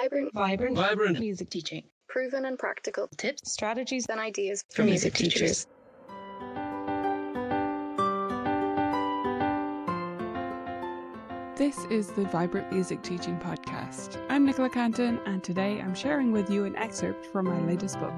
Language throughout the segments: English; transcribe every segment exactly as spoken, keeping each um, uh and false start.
Vibrant, Vibrant, vibrant music teaching. Proven and practical Tips, strategies, and ideas for music teachers. This is the Vibrant Music Teaching Podcast. I'm Nicola Canton, and today I'm sharing with you an excerpt from my latest book.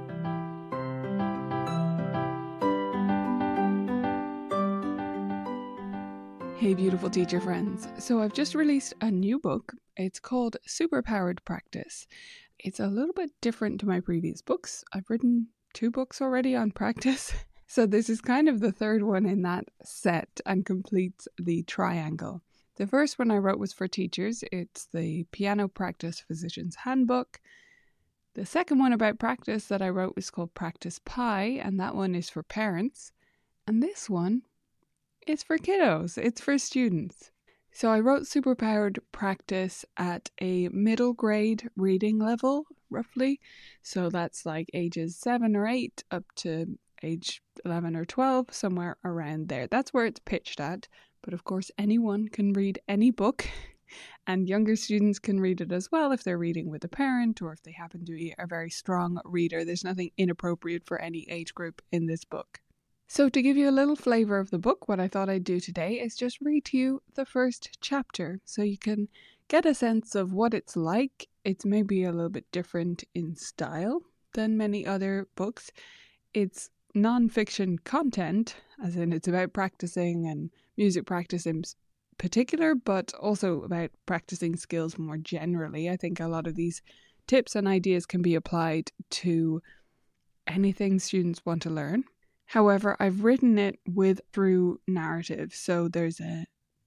Hey beautiful teacher friends. So I've just released a new book. It's called Superpowered Practice. It's a little bit different to my previous books. I've written two books already on practice. So this is kind of the third one in that set and completes the triangle. The first one I wrote was for teachers. It's the Piano Practice Physician's Handbook. The second one about practice that I wrote was called Practice Pie, and that one is for parents. And this one is for kiddos. It's for students. So I wrote Superpowered Practice at a middle grade reading level, roughly. So that's like ages seven or eight up to age eleven or twelve, somewhere around there. That's where it's pitched at. But of course, anyone can read any book, and younger students can read it as well if they're reading with a parent or if they happen to be a very strong reader. There's nothing inappropriate for any age group in this book. So to give you a little flavour of the book, what I thought I'd do today is just read to you the first chapter so you can get a sense of what it's like. It's maybe a little bit different in style than many other books. It's non-fiction content, as in it's about practicing and music practice in particular, but also about practicing skills more generally. I think a lot of these tips and ideas can be applied to anything students want to learn. However, I've written it with through narrative. So there's a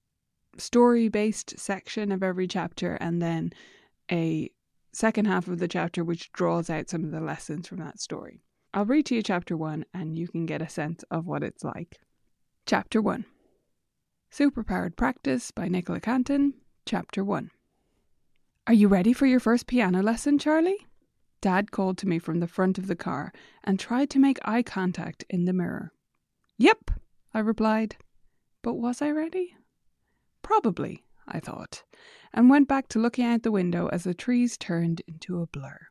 story-based section of every chapter and then a second half of the chapter which draws out some of the lessons from that story. I'll read to you chapter one and you can get a sense of what it's like. Chapter one. Superpowered Practice by Nicola Canton. Chapter one. Are you ready for your first piano lesson, Charlie? Dad called to me from the front of the car and tried to make eye contact in the mirror. Yep, I replied. But was I ready? Probably, I thought, and went back to looking out the window as the trees turned into a blur.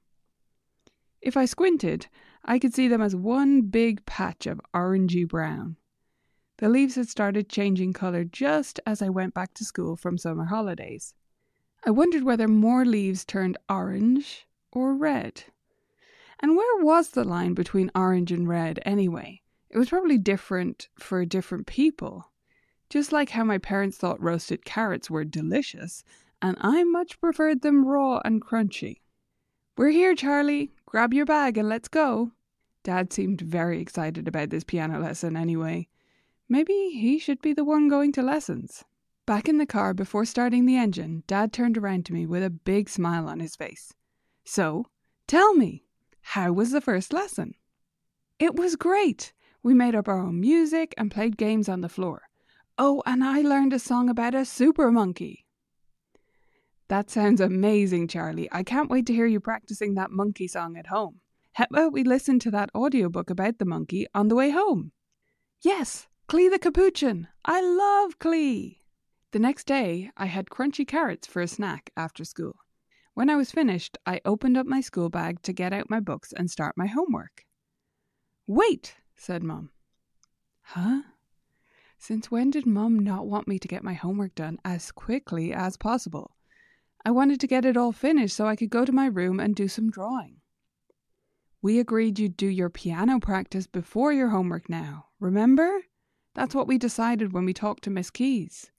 If I squinted, I could see them as one big patch of orangey brown. The leaves had started changing colour just as I went back to school from summer holidays. I wondered whether more leaves turned orange or red. And where was the line between orange and red anyway? It was probably different for different people. Just like how my parents thought roasted carrots were delicious, and I much preferred them raw and crunchy. We're here, Charlie. Grab your bag and let's go. Dad seemed very excited about this piano lesson anyway. Maybe he should be the one going to lessons. Back in the car before starting the engine, Dad turned around to me with a big smile on his face. So, tell me, how was the first lesson? It was great. We made up our own music and played games on the floor. Oh, and I learned a song about a super monkey. That sounds amazing, Charlie. I can't wait to hear you practicing that monkey song at home. How about we listen to that audiobook about the monkey on the way home? Yes, Clee the Capuchin. I love Clee. The next day, I had crunchy carrots for a snack after school. When I was finished, I opened up my school bag to get out my books and start my homework. Wait, said Mum. Huh? Since when did Mum not want me to get my homework done as quickly as possible? I wanted to get it all finished so I could go to my room and do some drawing. We agreed you'd do your piano practice before your homework now, remember? That's what we decided when we talked to Miss Keys.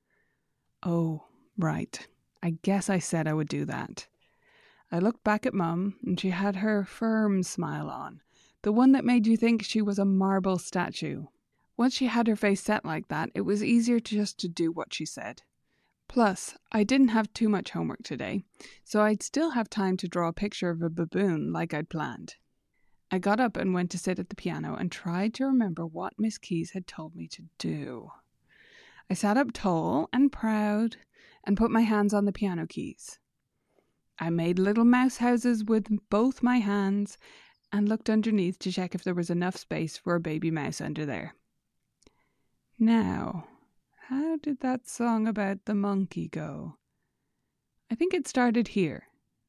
Oh, right. I guess I said I would do that. I looked back at Mum, and she had her firm smile on, the one that made you think she was a marble statue. Once she had her face set like that, it was easier to just to do what she said. Plus, I didn't have too much homework today, so I'd still have time to draw a picture of a baboon like I'd planned. I got up and went to sit at the piano and tried to remember what Miss Keys had told me to do. I sat up tall and proud and put my hands on the piano keys. I made little mouse houses with both my hands and looked underneath to check if there was enough space for a baby mouse under there. Now, how did that song about the monkey go? I think it started here.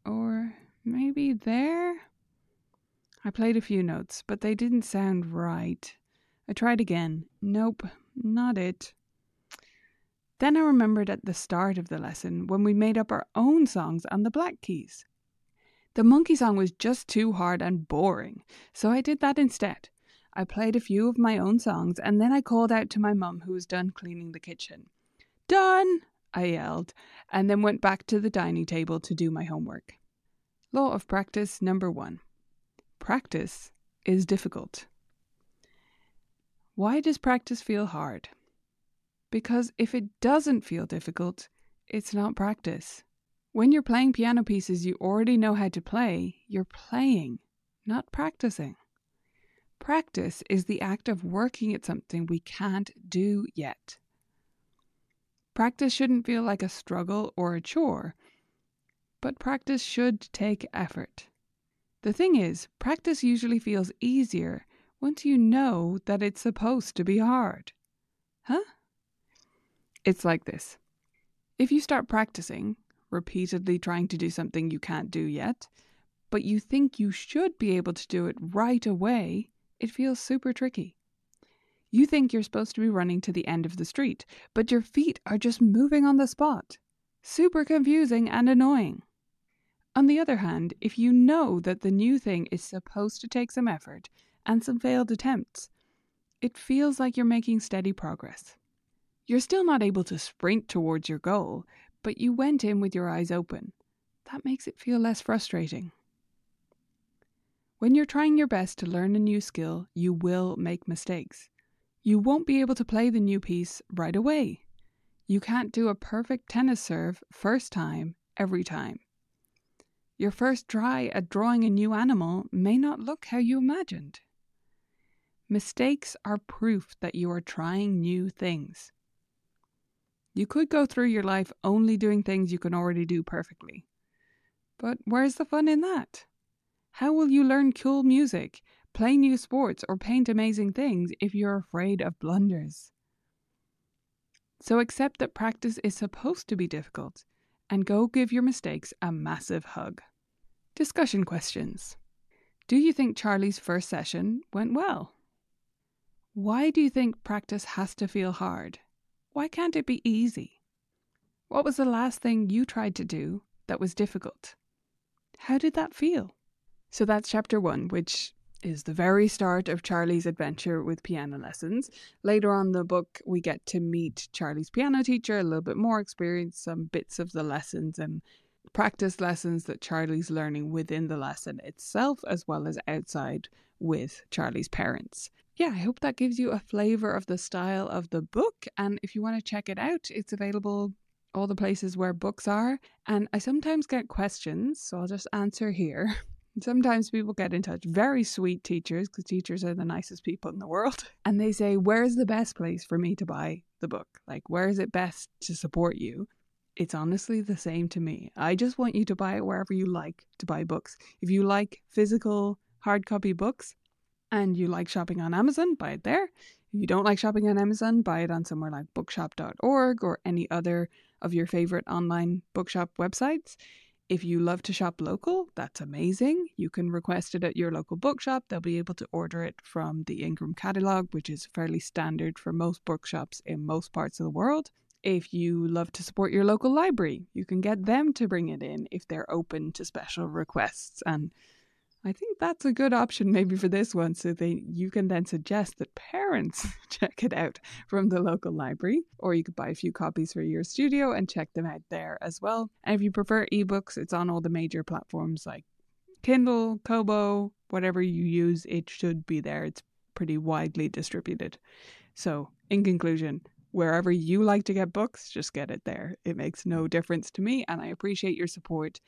or maybe there? I played a few notes, but they didn't sound right. I tried again. Nope, not it. Then I remembered at the start of the lesson when we made up our own songs on the black keys. The monkey song was just too hard and boring, so I did that instead. I played a few of my own songs and then I called out to my mum who was done cleaning the kitchen. "Done!" I yelled, and then went back to the dining table to do my homework. Law of practice number one. Practice is difficult. Why does practice feel hard? Because if it doesn't feel difficult, it's not practice. When you're playing piano pieces you already know how to play, you're playing, not practicing. Practice is the act of working at something we can't do yet. Practice shouldn't feel like a struggle or a chore, but practice should take effort. The thing is, practice usually feels easier once you know that it's supposed to be hard. Huh? It's like this. If you start practicing, repeatedly trying to do something you can't do yet, but you think you should be able to do it right away, it feels super tricky. You think you're supposed to be running to the end of the street, but your feet are just moving on the spot. Super confusing and annoying. On the other hand, if you know that the new thing is supposed to take some effort and some failed attempts, it feels like you're making steady progress. You're still not able to sprint towards your goal, but you went in with your eyes open. That makes it feel less frustrating. When you're trying your best to learn a new skill, you will make mistakes. You won't be able to play the new piece right away. You can't do a perfect tennis serve first time, every time. Your first try at drawing a new animal may not look how you imagined. Mistakes are proof that you are trying new things. You could go through your life only doing things you can already do perfectly. But where's the fun in that? How will you learn cool music, play new sports, or paint amazing things if you're afraid of blunders? So accept that practice is supposed to be difficult and go give your mistakes a massive hug. Discussion questions. Do you think Charlie's first session went well? Why do you think practice has to feel hard? Why can't it be easy? What was the last thing you tried to do that was difficult? How did that feel? So that's chapter one, which is the very start of Charlie's adventure with piano lessons. Later on in the book, we get to meet Charlie's piano teacher, a little bit more experience, some bits of the lessons and practice lessons that Charlie's learning within the lesson itself, as well as outside with Charlie's parents. Yeah, I hope that gives you a flavour of the style of the book. And if you want to check it out, it's available all the places where books are. And I sometimes get questions, so I'll just answer here. Sometimes people get in touch, very sweet teachers, because teachers are the nicest people in the world. And they say, where's the best place for me to buy the book? Like, where is it best to support you? It's honestly the same to me. I just want you to buy it wherever you like to buy books. If you like physical hard copy books and you like shopping on Amazon, buy it there. If you don't like shopping on Amazon, buy it on somewhere like bookshop dot org or any other of your favorite online bookshop websites. If you love to shop local, that's amazing. You can request it at your local bookshop. They'll be able to order it from the Ingram catalogue, which is fairly standard for most bookshops in most parts of the world. If you love to support your local library, you can get them to bring it in if they're open to special requests. And I think that's a good option maybe for this one, so they you can then suggest that parents check it out from the local library, or you could buy a few copies for your studio and check them out there as well. And if you prefer ebooks, it's on all the major platforms like Kindle, Kobo, whatever you use, it should be there. It's pretty widely distributed. So in conclusion, wherever you like to get books, just get it there. It makes no difference to me, and I appreciate your support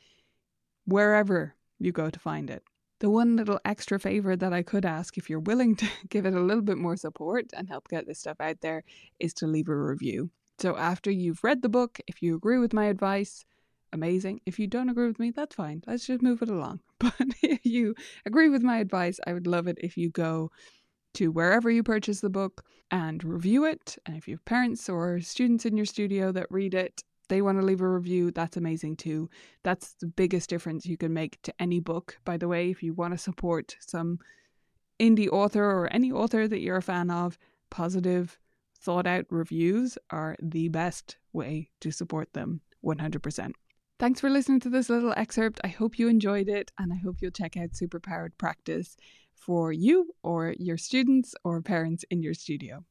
wherever you go to find it. The one little extra favor that I could ask, if you're willing to give it a little bit more support and help get this stuff out there, is to leave a review. So after you've read the book, if you agree with my advice, amazing. If you don't agree with me, that's fine. Let's just move it along. But if you agree with my advice, I would love it if you go to wherever you purchase the book and review it. And if you have parents or students in your studio that read it, they want to leave a review, that's amazing too. That's the biggest difference you can make to any book, by the way. If you want to support some indie author or any author that you're a fan of, positive, thought out reviews are the best way to support them, one hundred percent. Thanks for listening to this little excerpt. I hope you enjoyed it, and I hope you'll check out Superpowered Practice for you or your students or parents in your studio.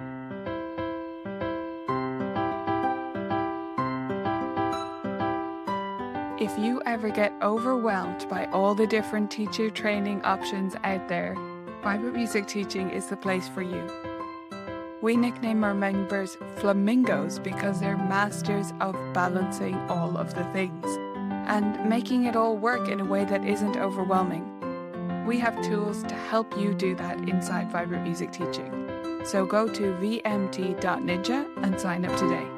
If you ever get overwhelmed by all the different teacher training options out there, Vibrant Music Teaching is the place for you. We nickname our members flamingos because they're masters of balancing all of the things and making it all work in a way that isn't overwhelming. We have tools to help you do that inside Vibrant Music Teaching. So go to v m t dot ninja and sign up today.